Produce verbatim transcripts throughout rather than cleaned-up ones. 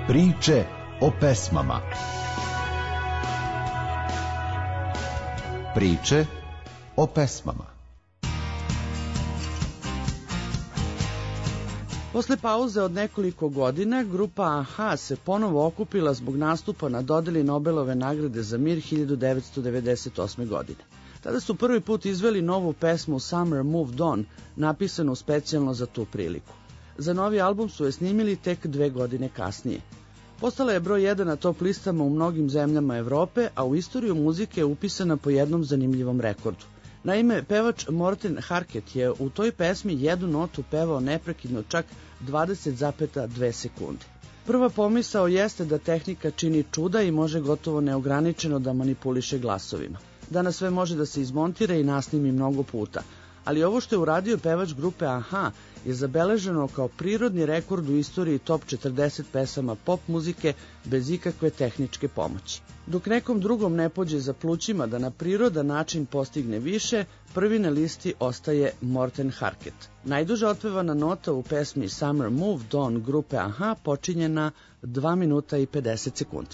Priče o pesmama. Priče o pesmama. Posle pauze od nekoliko godina, grupa Aha se ponovo okupila zbog nastupa na dodeli Nobelove nagrade za mir hiljadu devetsto devedeset osme. godine. Tada su prvi put izveli novu pesmu Summer Moved On, napisanu specijalno za tu priliku. Za novi album su je snimili tek dve godine kasnije. Postala je broj jedan na top listama u mnogim zemljama Evrope, a u istoriju muzike je upisana po jednom zanimljivom rekordu. Naime, pevač Morten Harket je u toj pesmi jednu notu pevao neprekidno čak dvadeset zarez dve sekunde. Prva pomisao jeste da tehnika čini čuda i može gotovo neograničeno da manipuliše glasovima. Danas sve može da se izmontira i nasnimi mnogo puta, ali ovo što je uradio pevač grupe Aha je zabeleženo kao prirodni rekord u istoriji top četrdeset pesama pop muzike bez ikakve tehničke pomoći. Dok nekom drugom ne pođe za plućima da na prirodan način postigne više, prvi na listi ostaje Morten Harket. Najduža otpevana nota u pesmi Summer Moved On grupe Aha počinje na dva minuta i pedeset sekundi.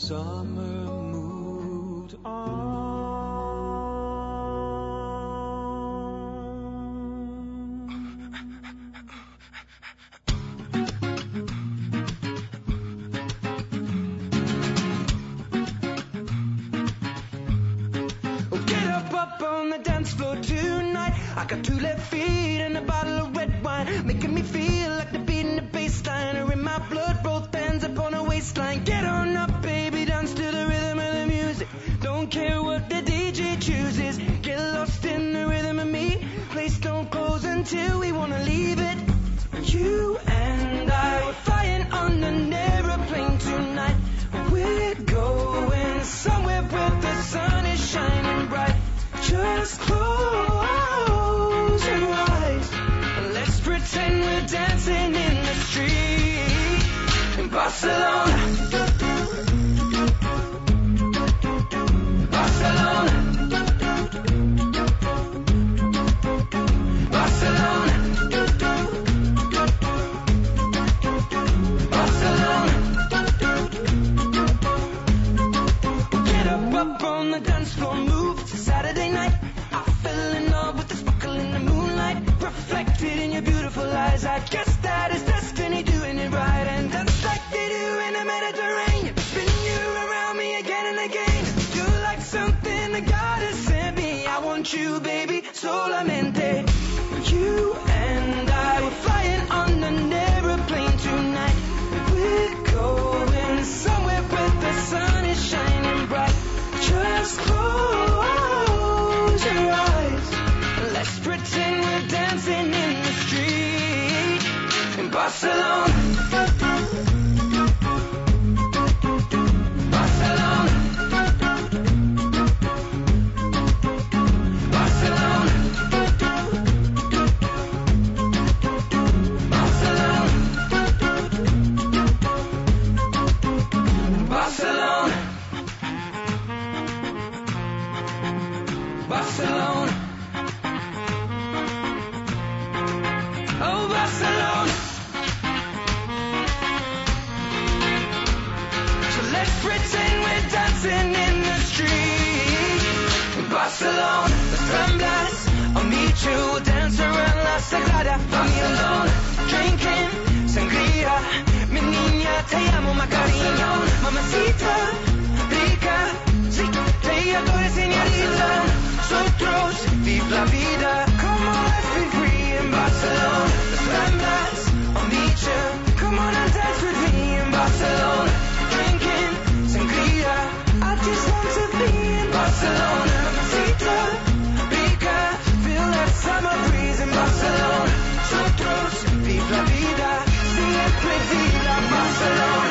summer moved on. Get up, up on the dance floor tonight. I got two left feet and a bottle of red wine, making me feel like the beat in the bass line are in my blood, both hands up on a waistline. Get on up, baby, dance to the rhythm of the music. Don't care what the D J chooses. Get lost in the rhythm of me. Place don't close until we wanna leave it. You and I were flying on an aeroplane tonight. We're going somewhere where the sun is shining bright. Just close your eyes. Let's pretend we're dancing in the street in Barcelona. Barcelona. Barcelona. Barcelona. Get up, up on the dance floor, move. It's a Saturday night. I fell in love with the sparkle in the moonlight, reflected in your beautiful eyes. I guess that is destiny doing it right, and dance like they do in the Mediterranean. Spin you around me again and again. You're like something that God has sent me. I want you, baby, solamente. You and I were flying on an aeroplane tonight. We're going somewhere where the sun is shining bright. Just close your eyes. Let's pretend we're dancing in the street in Barcelona. Barcelona. Barcelona. Barcelona. Barcelona. Barcelona. Oh, Barcelona. So let's pretend we're dancing in the street in Barcelona. Las Ramblas, I'll meet you, we'll dance around La Sagrada Familia, drinking sangria. Mi niña, te amo, Macarena. Mamacita, rica, sí, te adoro, señorita. Nosotros, vive la vida. Come on, let's be free in Barcelona. Las Ramblas, I'll meet you. Come on and dance with me in Barcelona. Drinking sangria. I just want to be in Barcelona. Mamacita, rica, feel that summer breeze in Barcelona. Nosotros, vive la vida. Siempre viva Barcelona.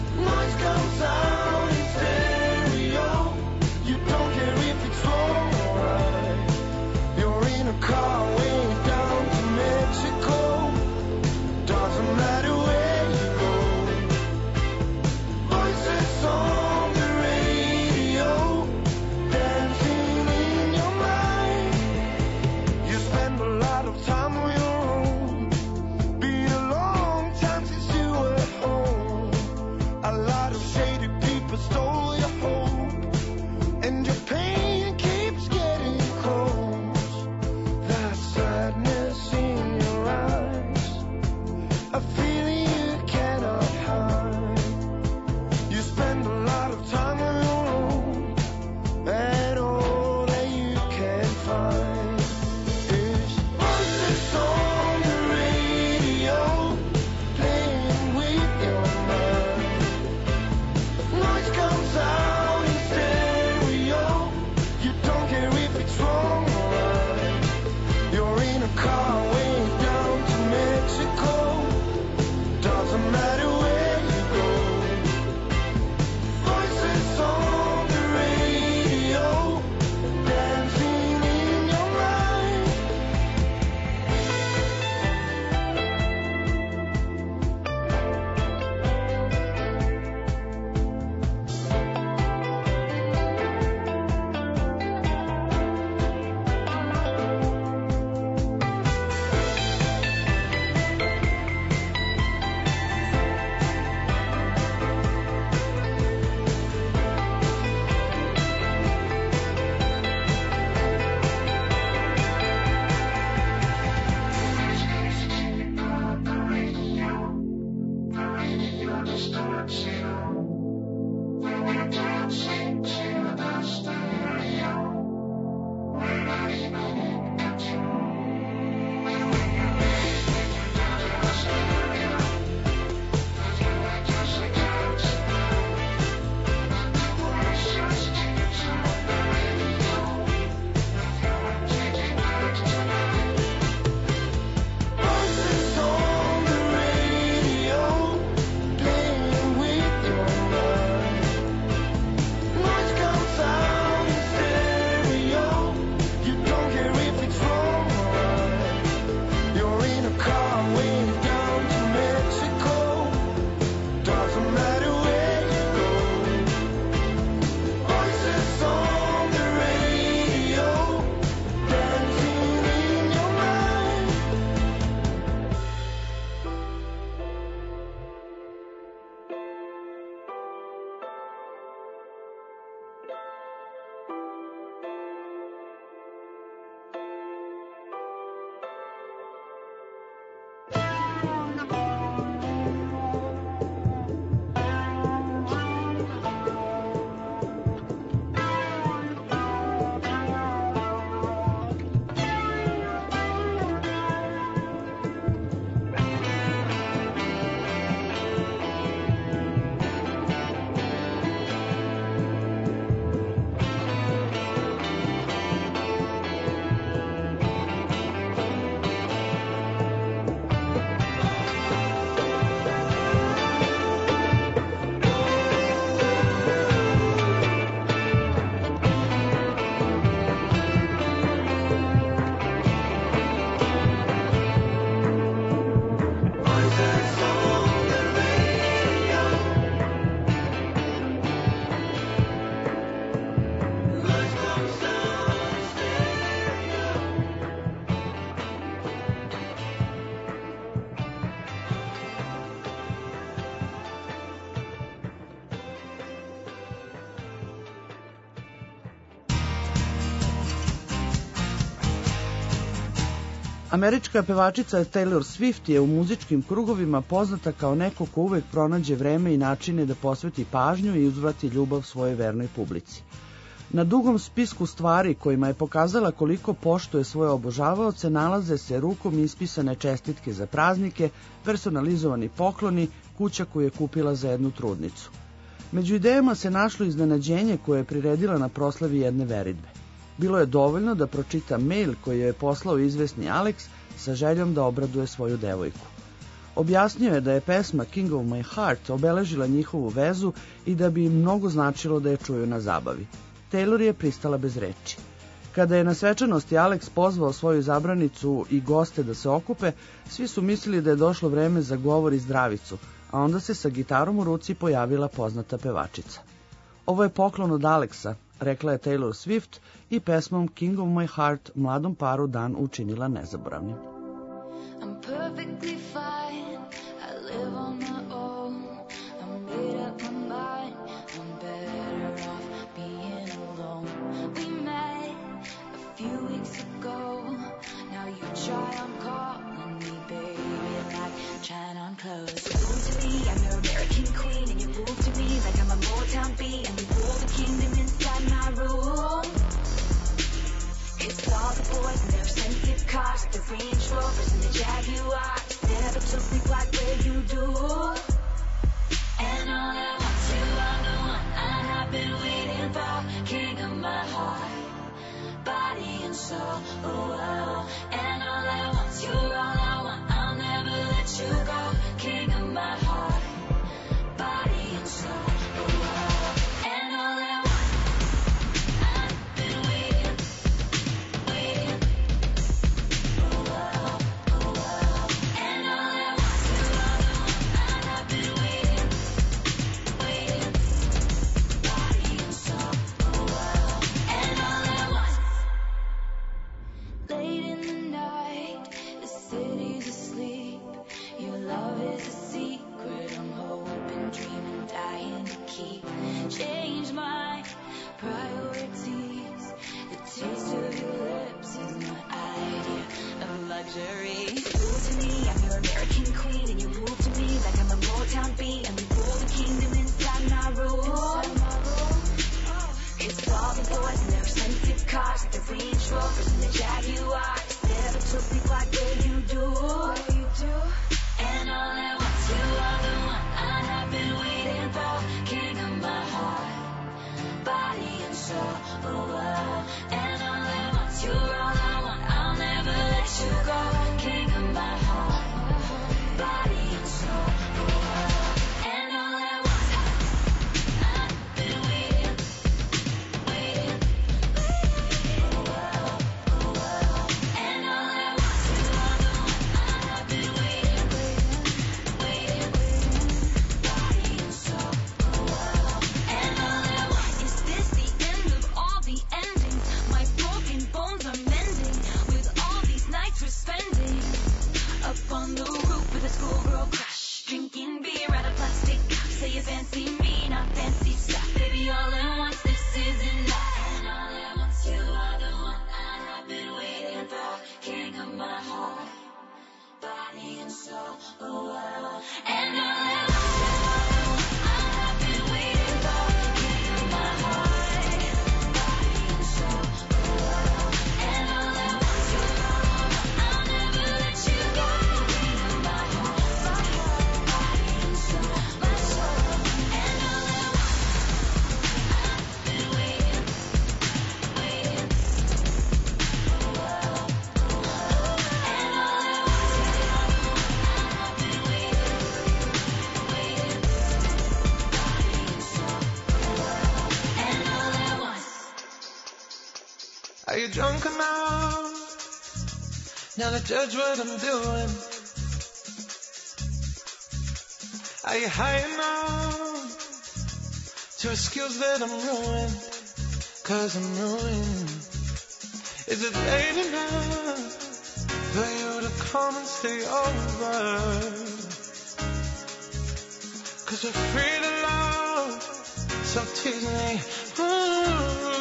Comes out in stereo. You don't care if it's wrong. Američka pevačica Taylor Swift je u muzičkim krugovima poznata kao neko ko uvek pronađe vreme i načine da posveti pažnju i uzvrati ljubav svojoj vernoj publici. Na dugom spisku stvari kojima je pokazala koliko poštuje svoje obožavaoce nalaze se rukom ispisane čestitke za praznike, personalizovani pokloni, kuća koju je kupila za jednu trudnicu. Među idejama se našlo iznenađenje koje je priredila na proslavi jedne veridbe. Bilo je dovoljno da pročita mail koji je poslao izvesni Alex sa željom da obraduje svoju devojku. Objasnio je da je pesma King of My Heart obeležila njihovu vezu i da bi im mnogo značilo da je čuju na zabavi. Taylor je pristala bez reči. Kada je na svečanosti Alex pozvao svoju zabranicu i goste da se okupe, svi su mislili da je došlo vreme za govor i zdravicu, a onda se sa gitarom u ruci pojavila poznata pevačica. Ovo je poklon od Alexa, rekla je Taylor Swift i pesmom King of My Heart mladom paru dan učinila nezaboravnim. I'm perfectly fine. I live on my own. I made up my mind. I'm better off being alone. We met a few weeks ago. Now you try on calling me, baby, like trying on clothes. You move to me, I'm your American queen, and you move to me like I'm a Motown beat, and you rule the kingdom inside my room. It's all the boys in their expensive cars, the Range Rovers and the Jaguars. Never took me quite where you do. And all I want to, I'm the one I have been waiting for. King of my heart, body and soul. Oh, oh. And all I want, you're all I want. I'll never let you go. King of my heart, body and soul. Oh, oh. And all I want, I've been waiting. Luxury. You move to me, I'm your American queen, and you move to me like I'm a Motown beat, and we rule fancy me, not fancy stuff. Baby, all at once, this is enough. And all at once, you are the one I have been waiting for. King of my heart, body and soul, oh, wow. And all at once, you are the one I have been waiting for. King of my heart, body and soul, oh, wow. And all at once, you are the one I'll never let you go. King of my heart, my heart, body and soul, my soul. And all at once, I've been waiting, waiting, oh, wow, oh, wow. And all at once, you are the one I've been waiting, waiting, body and soul, oh, wow. And all at once. Are you drunk enough now to judge what I'm doing? Are you high enough to excuse that I'm ruined? Cause I'm ruined. Is it late enough for you to come and stay over? Cause we're free to love, so tease me. Ooh.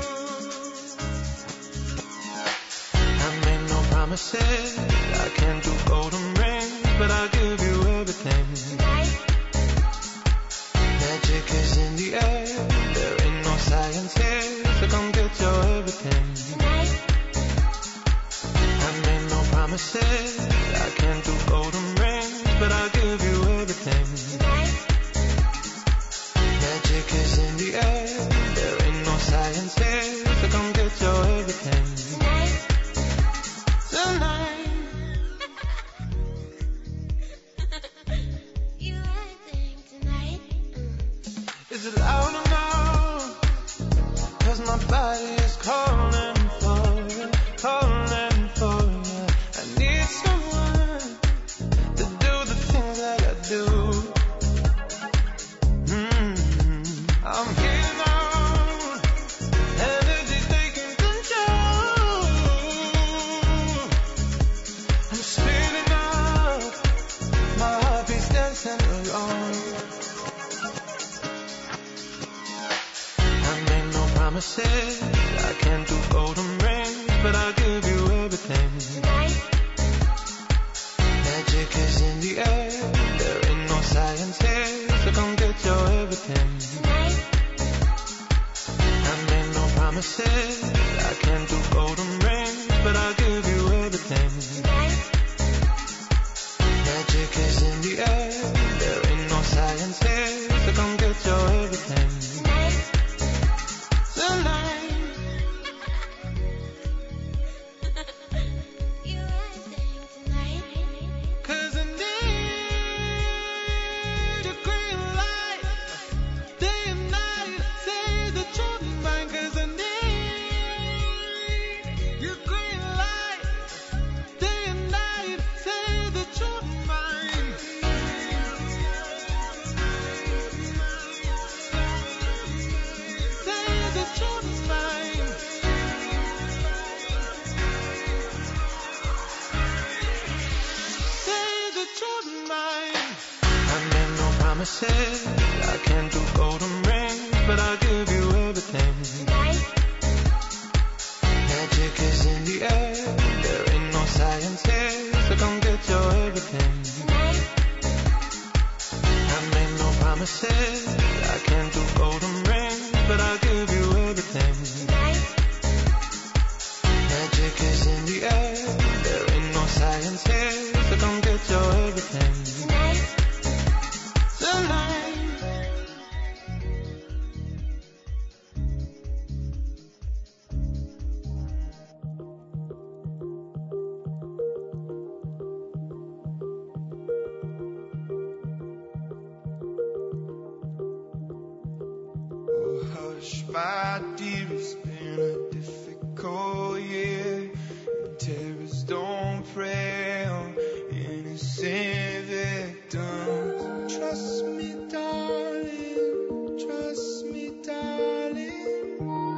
I made no promises, I can't do golden rings, but I'll give you everything. Magic is in the air, there ain't no science here, so come get your everything. I made no promises, I can't do golden rings, but I'll give you everything. Magic is in the air, there ain't no science here, so come get your everything. Tonight, You acting tonight? is it loud enough? Cause my body is calling for you, calling for you. I need someone to do the things that I do. Mm, I'm here now, energy taking control. I'm speeding up, my heartbeat's dancing along. I made no promises, I can't do golden rings, but I'll give you everything. Magic is in the air, there ain't no science here, so come get your everything. I made no promises, I can't do golden rings, but I'll give you everything. Magic is in the air, there ain't no science here, so come get your everything. Tonight, You acting tonight? cause I need your green light, day and night, say the truth of mine, cause I need your green light, day and night, say the truth of mine. Say the truth of mine. Say the truth of mine. I made no promises, I can't do golden rings, but I'll give you everything. Magic is in the air, there ain't no science here, so come get your everything. I made no promises, I can't do golden rings, but I'll give you everything. Magic is in the air, there ain't no science here, so come get your everything. Tonight. Oh, hush, my dear, it's been a difficult year. Terrorists don't prey on innocent victims. Trust me, darling, trust me, darling.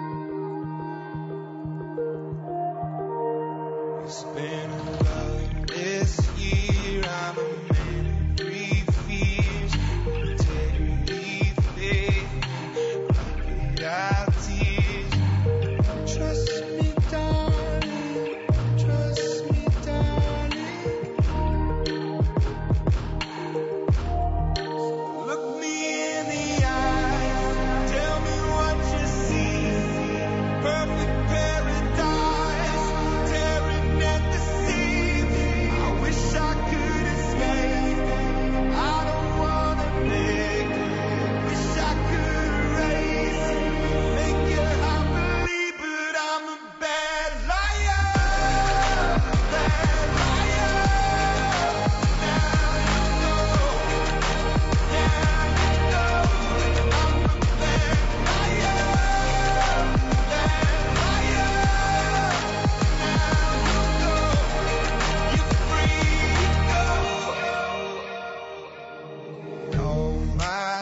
It's been a loveless year. I'm a man of three fears: integrity,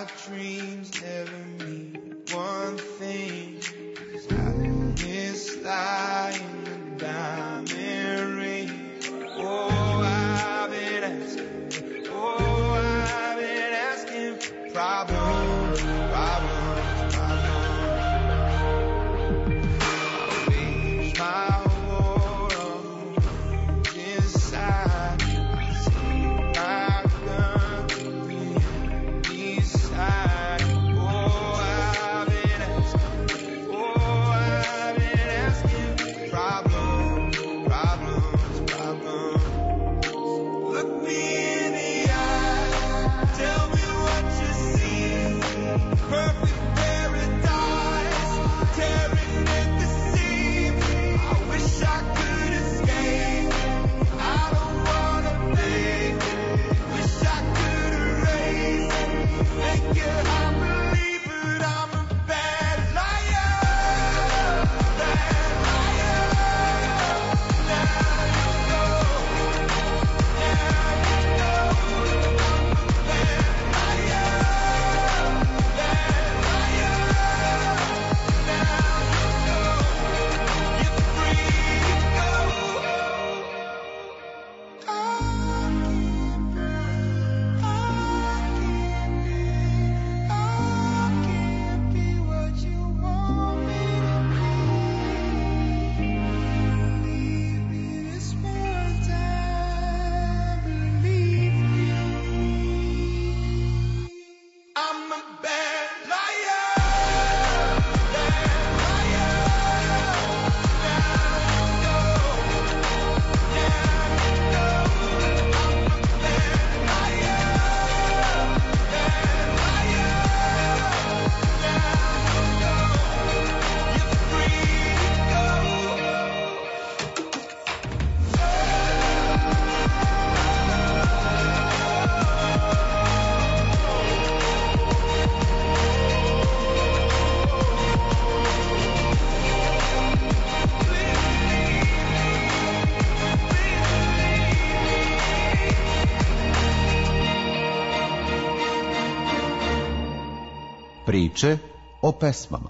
my dreams never mean one thing. 'Cause I miss lying in the diamond ring. Oh, I've been asking, oh, I've been asking for problems, problems, problems. I wage my war on the inside. I see my gun to the east side. Oh, I've been asking, oh, I've been asking for problems, problems, problems. Look me in the eye, tell me what you see. Perfect paradise, tearing at the seams. I wish I could escape. I don't wanna think. Wish I could erase. Make it I believe, but I'm a bad liar. Bad liar. Now you know. Now you know. Bad liar. Bad liar. Now you know. You're free to go. I can't breathe. I can't live. I can't be what you want me to be. Believe me this one time. Believe me. I'm a bad liar. Bad liar. Now you know. Now you know. I'm a bad liar. Bad liar. Now you know. You're free to go. Priče o pesmama.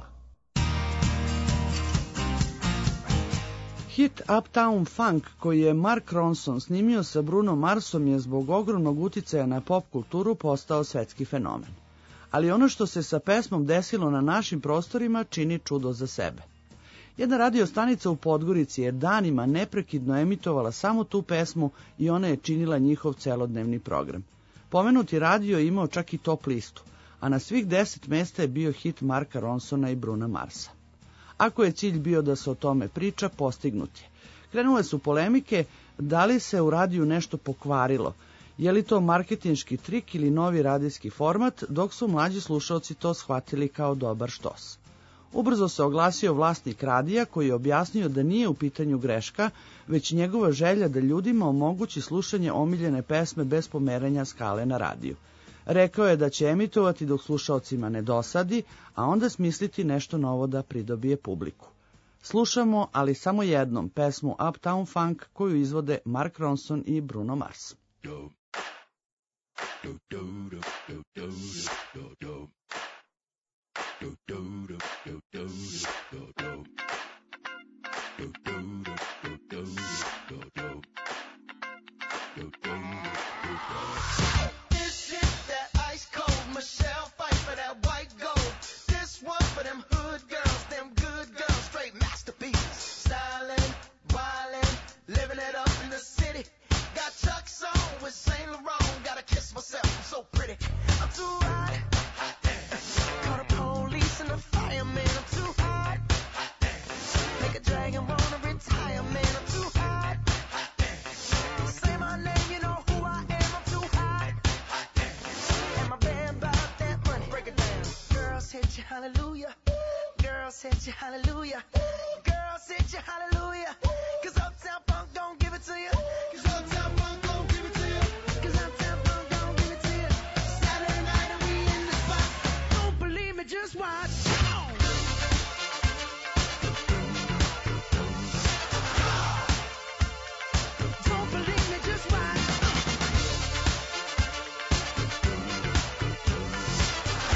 Hit Uptown Funk koji je Mark Ronson snimio sa Bruno Marsom je zbog ogromnog uticaja na pop kulturu postao svetski fenomen. Ali ono što se sa pesmom desilo na našim prostorima čini čudo za sebe. Jedna radio stanica u Podgorici je danima neprekidno emitovala samo tu pesmu i ona je činila njihov celodnevni program. Pomenuti radio je imao čak i top listu, a na svih deset mesta je bio hit Marka Ronsona i Bruna Marsa. Ako je cilj bio da se o tome priča, postignut je. Krenule su polemike da li se u radiju nešto pokvarilo, je li to marketinški trik ili novi radijski format, dok su mlađi slušalci to shvatili kao dobar štos. Ubrzo se oglasio vlasnik radija koji je objasnio da nije u pitanju greška, već njegova želja da ljudima omogući slušanje omiljene pesme bez pomeranja skale na radiju. Rekao je da će emitovati dok slušalcima ne dosadi, a onda smisliti nešto novo da pridobije publiku. Slušamo, ali samo jednom, pesmu Uptown Funk koju izvode Mark Ronson i Bruno Mars. This hit that ice cold Michelle fight for that white gold. This one for them hood girls, them good girls, straight masterpieces. Styling, wildin', living it up in the city. Got Chuck's on with Saint Laurent. Gotta kiss myself, I'm so pretty. I'm too hot. Call the police and the fireman. I'm too hot. Make a dragon wanna retire, man. I'm too hot. Say my name, you know who I am. I'm too hot. And my band bought that money. Break it down. Girls hit you, hallelujah. Girls hit you, hallelujah. Girls hit you, hallelujah. Cause Uptown Funk don't give it to you. Cause Uptown Funk don't give it to you. Cause Uptown Funk don't give it to you. Saturday night and we in the spot. Don't believe me, just watch. Don't believe me, just watch.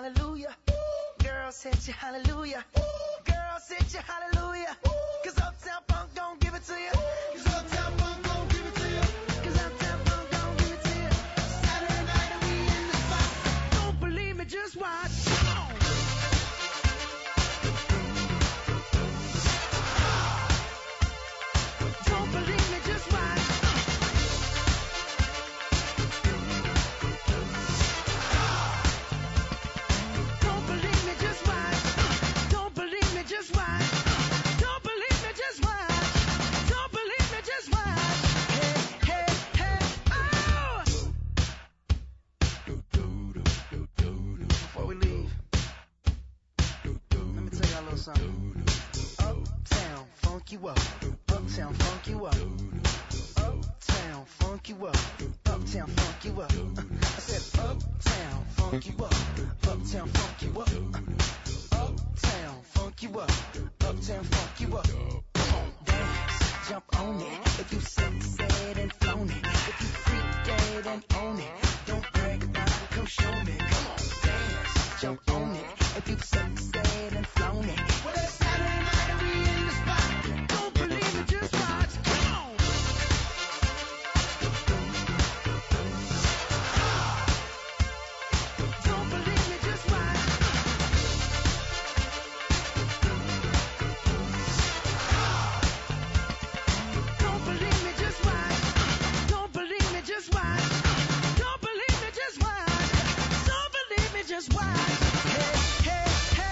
hallelujah. Girls hit you hallelujah. Girls hit you hallelujah. Cause Uptown Funk gon' give it to you. Cause Uptown Funk gon' give it to you. Cause Uptown Funk gon' give it to you. Saturday night and we in the spot. Don't believe me, just watch. Come on. Don't believe me, just watch. Don't believe me, just watch. Don't believe me, just watch. Don't believe me, just watch. Don't believe me, just watch. Hey, hey, hey, oh! Before we leave, let me tell y'all a little something. Uptown, funk you up. Uptown, funk you up. Uptown, funk you up. Uptown, funk you up. I said uptown, funk you up. Uptown, funk you up. Uptown, funk you up. Uptown, funk you up. Come on, dance, jump on it. If you succeed and flown it. If you freak dead and own it. Don't brag about it, come show me. Come on, dance, jump on it. If you succeed and flown it. Well, it's Saturday night and we in the spot. Don't believe it, just watch. Come on. Don't believe me, just watch. Don't believe me, just watch. Don't believe me, just watch. Don't believe me, just watch. Don't believe me, just watch. Hey, hey, hey.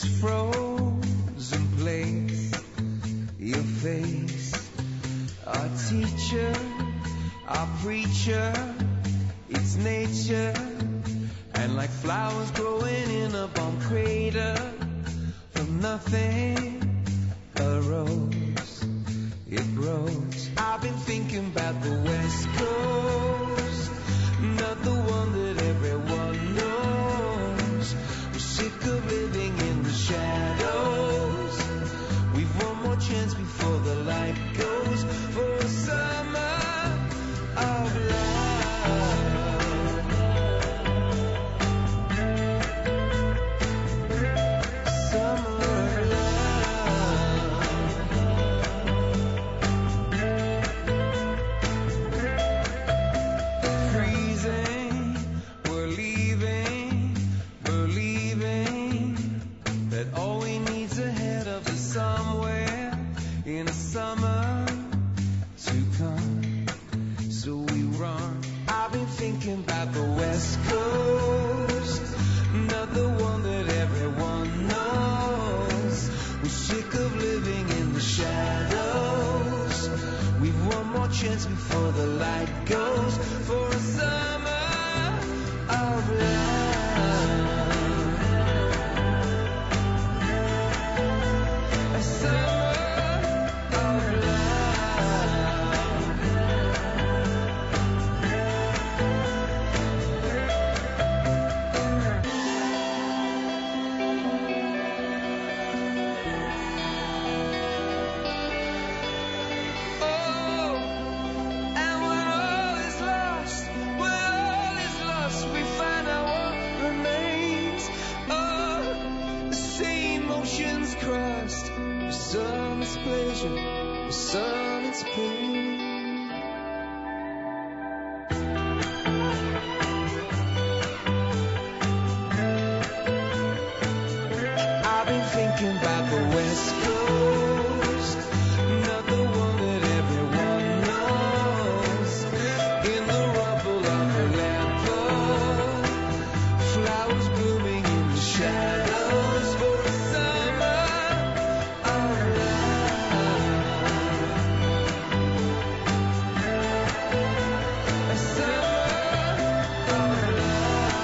this frozen place, your face, our teacher, our preacher, it's nature, and like flowers growing in a bomb crater, from nothing arose, it grows. I've been thinking about the West Coast, not the one that everyone knows. We're sick of living in the shadows. We've one more chance before the light goes, for a summer of love. Summer of love. Freezing, we're leaving, believing that all we need's ahead of us somewhere in a summer to come. So we run. I've been thinking about the West Coast, not the one that everyone knows. We're sick of living in the shadows. We've one more chance before the light goes, for a summer of love. A summer of love. Oh, and when all is lost, when all is lost, we find out what remains. Oh, the same oceans crossed, some is pleasure, some is pain. I've been thinking about the West Coast, not the one that everyone knows. In the rubble of the landfall, flowers blooming in the shadows, for a summer of love. A summer of love.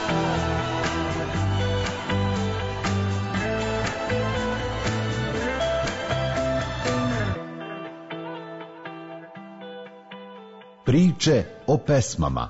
Priče o pesmama.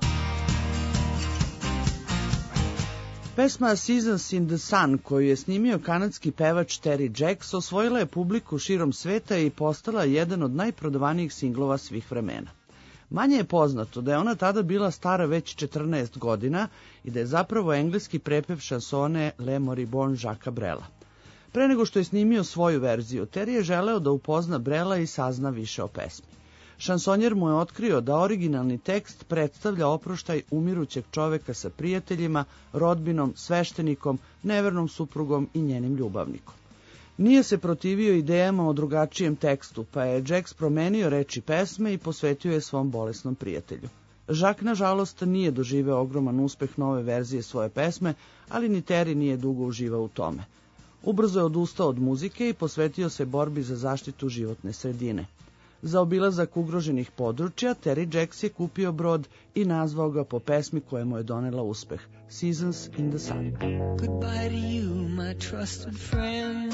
Pesma Seasons in the Sun, koju je snimio kanadski pevač Terry Jacks, osvojila je publiku širom sveta i postala jedan od najprodavanijih singlova svih vremena. Manje je poznato da je ona tada bila stara već četrnaest godina i da je zapravo engleski prepev šansone Le Moribond Jacquesa Brela. Pre nego što je snimio svoju verziju, Terry je želeo da upozna Brela i sazna više o pesmi. Šansonjer mu je otkrio da originalni tekst predstavlja oproštaj umirućeg čoveka sa prijateljima, rodbinom, sveštenikom, nevernom suprugom i njenim ljubavnikom. Nije se protivio idejama o drugačijem tekstu, pa je Jacks promenio reči pesme i posvetio je svom bolesnom prijatelju. Jacques, nažalost, nije doživeo ogroman uspeh nove verzije svoje pesme, ali ni Terry nije dugo uživao u tome. Ubrzo je odustao od muzike i posvetio se borbi za zaštitu životne sredine. Za obilazak ugroženih područja, Terry Jacks je kupio brod i nazvao ga po pesmi koja mu je donela uspeh, Seasons in the Sun. Goodbye to you, my trusted friend.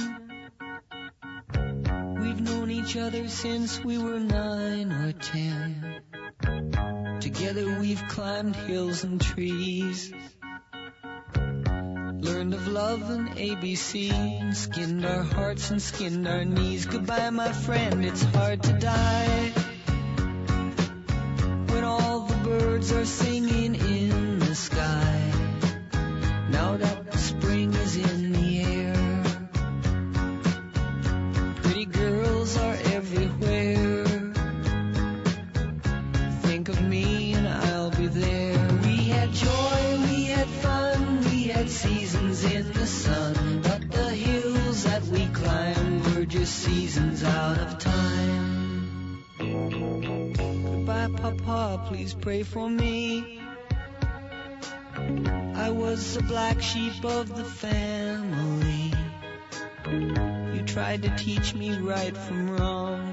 We've known each other since we were nine or ten. Together we've climbed hills and trees, learned of love and A B C, skinned our hearts and skinned our knees. Goodbye, my friend, it's hard to die when all the birds are singing in the sky. Now that the spring is in the air, pretty girls are everywhere. Think of me and I'll be there. We had joy, we had fun, we had seasons in the sun, but the hills that we climbed were just seasons out of time. Goodbye, Papa, please pray for me. I was the black sheep of the family, You tried to teach me right from wrong.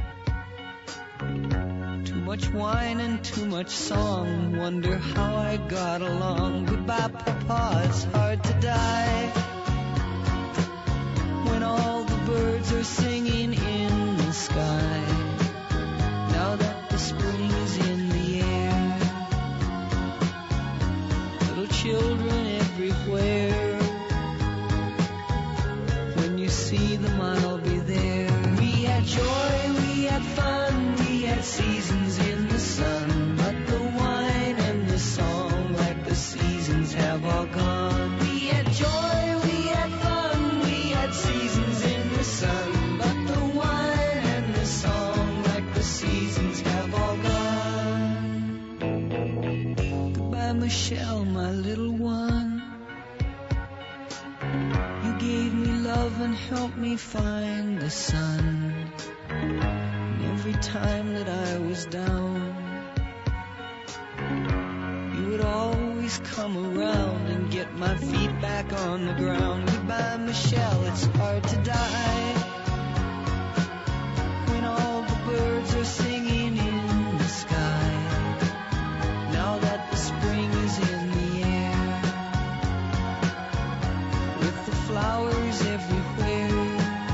Too much wine and too much song. Wonder how I got along. Goodbye, Papa, it's hard to die when all the birds are singing in the sky. Now that the spring is in the air, little children everywhere. When you see them, I'll be there. We had joy, we had fun, we had seasons in the sun, but the wine and the song, like the seasons, have all gone. We had joy, we had fun, we had seasons in the sun, but the wine and the song, like the seasons, have all gone. Goodbye, Michelle, my little one. You gave me love and helped me find the sun. And every time that I was down, you would always come around and get my feet back on the ground. Goodbye, Michelle, it's hard to die when all the birds are singing in the sky. Now that the spring is in the air, with the flowers everywhere,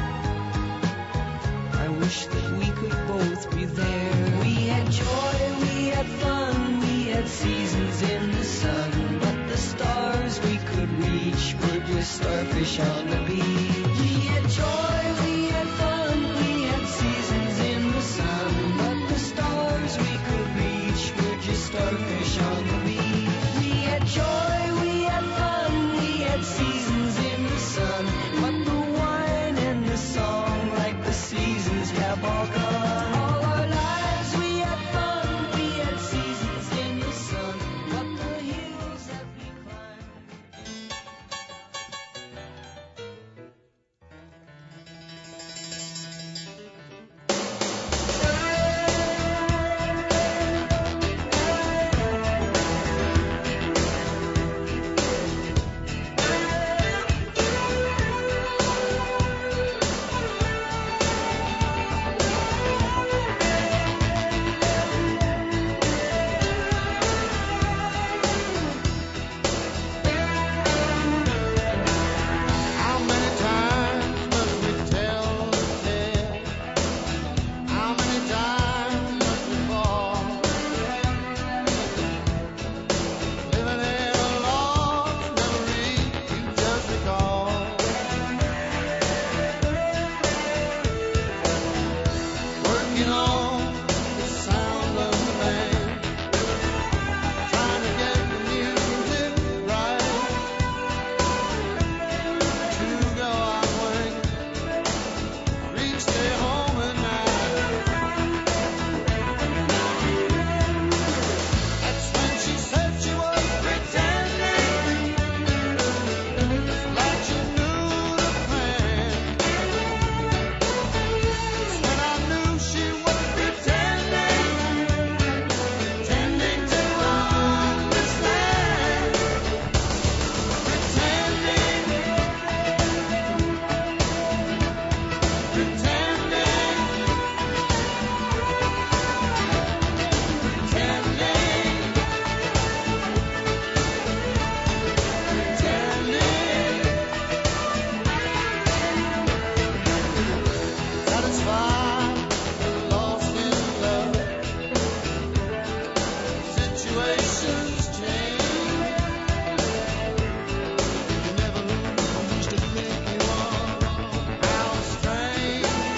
I wish that we could both be there. We had joy, we had fun, we had seasons in the sun, but the stars we could reach were just starfish on the beach. We had joy, we had fun, we had seasons in the sun, but the stars we could reach were just starfish on the beach. We had joy, we had fun, we had seasons in the sun, but the wine and the song, like the seasons, have all gone. All our lives we had fun, we had seasons in the sun, but the hills that we climbed. How many times must we tell the tale? How many times must we fall? Living in a lost memory, you just recall. Working on the sound of the band, trying to get the music right. To go out work, three stay home at night. That's when she said she was pretending, like she knew the plan. That's when I knew she was pretending, pretending to understand, pretending. Satisfied, lost in love. Situations change. You never lose to think you are. How strange.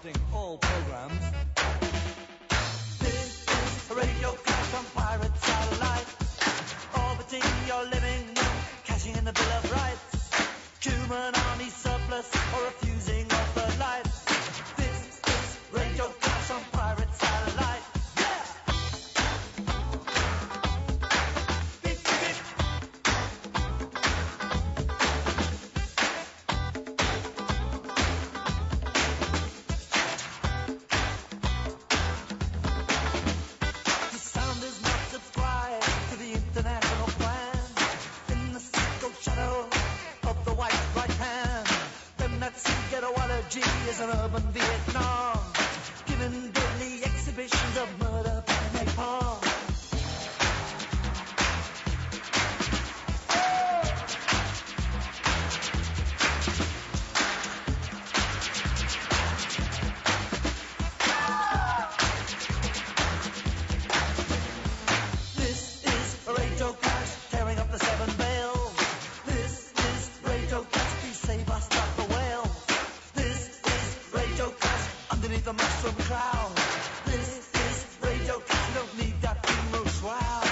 interrupting all programs. This is Radio Clash on pirate satellite, orbiting your living room, cashing in the Bill of Rights, human army surplus, or refusing of the lights. This is Radio Clash on pirate satellite. Yeah! Beep, beep. The sound is not subscribed to the international plan. In the sickle shadow of the white right hand, them that see ghettoology is an urban Vietnam, given daily exhibitions of murder by napalm. This is Radio Clash, tearing up the seven veils. This is Radio Clash, please save us, stop the whale. This is Radio Clash, underneath the mushroom cloud. This is Radio Clash, don't need that funeral shroud.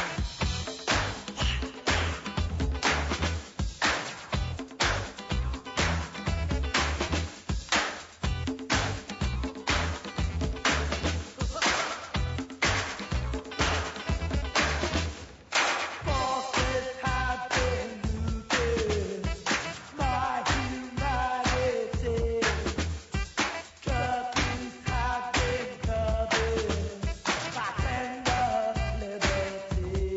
Forces have been looted, my humanity. Curfews have been covered, my tender liberty.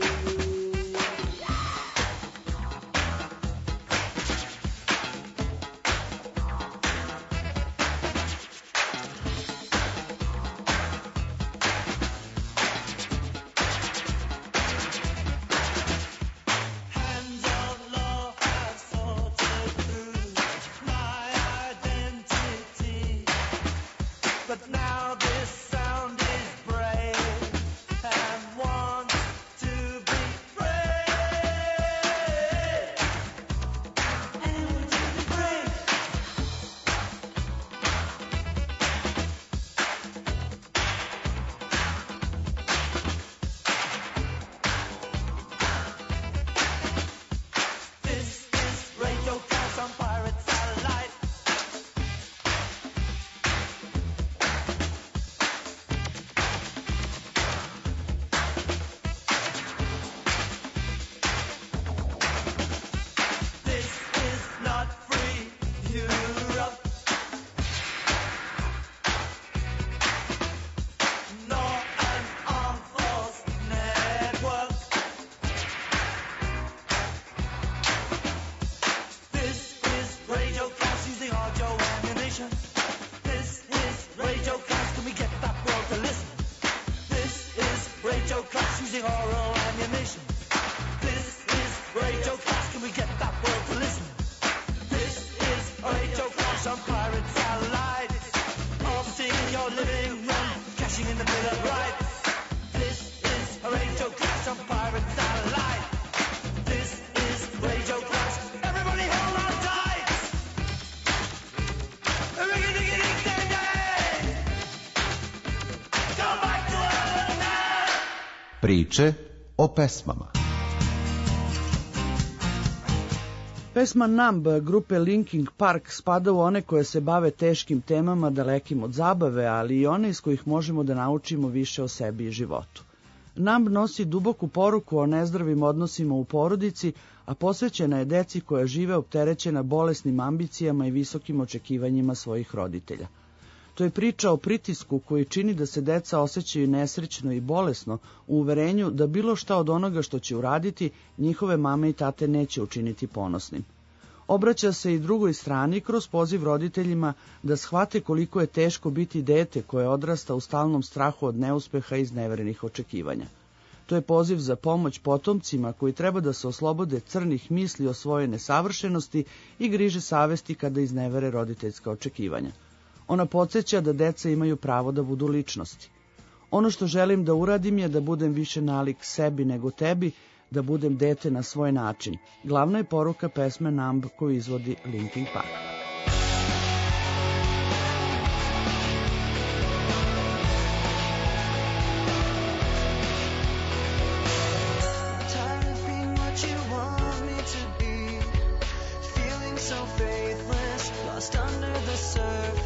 Hands of law have sorted through my identity, but now this sound is brave and wants to be free. And wants to be free. This is Radio Clash on pirate satellite. This is not free Europe, nor an armed force network. This is Radio Clash using audio ammunition. This is Radio Clash, can we get that world to listen? This is Radio Clash using oral ammunition. This is Radio Clash, can we get that world to listen? This is Radio Clash on pirate satellites, orbiting your living room, cashing in the Bill of Rights. This is Radio Clash on pirate satellite. This is Radio Clash. Everybody hold on tight. Riggedy-diggedy-ding-ding. Go back to Earth now. Priče o pesmama. Pesma Numb grupe Linkin Park spada u one koje se bave teškim temama dalekim od zabave, ali i one iz kojih možemo da naučimo više o sebi i životu. Numb nosi duboku poruku o nezdravim odnosima u porodici, a posvećena je deci koja žive opterećena bolesnim ambicijama i visokim očekivanjima svojih roditelja. To je priča o pritisku koji čini da se deca osjećaju nesrećno i bolesno u uverenju da bilo šta od onoga što će uraditi njihove mame i tate neće učiniti ponosnim. Obraća se i drugoj strani kroz poziv roditeljima da shvate koliko je teško biti dete koje odrasta u stalnom strahu od neuspeha i izneverenih očekivanja. To je poziv za pomoć potomcima koji treba da se oslobode crnih misli o svojoj nesavršenosti i griže savesti kada iznevere roditeljska očekivanja. Ona podsjeća da deca imaju pravo da budu ličnosti. Ono što želim da uradim je da budem više nalik sebi nego tebi, da budem dete na svoj način. Glavna je poruka pesme Numb koju izvodi Linkin Park. serve.